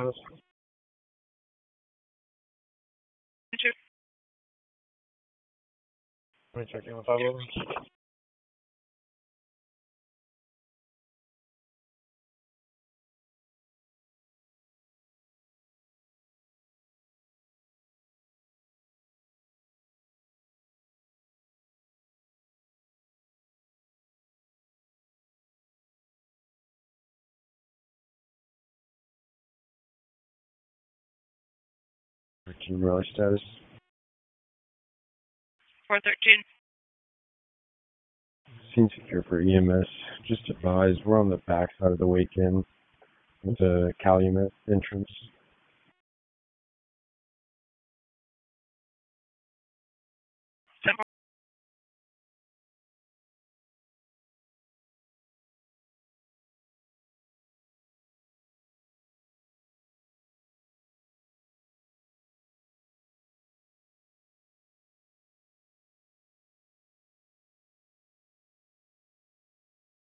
Let me check in with 511. 13 relay status. 413. Scene secure for EMS. Just advised, we're on the back side of the Waken with the Calumet entrance.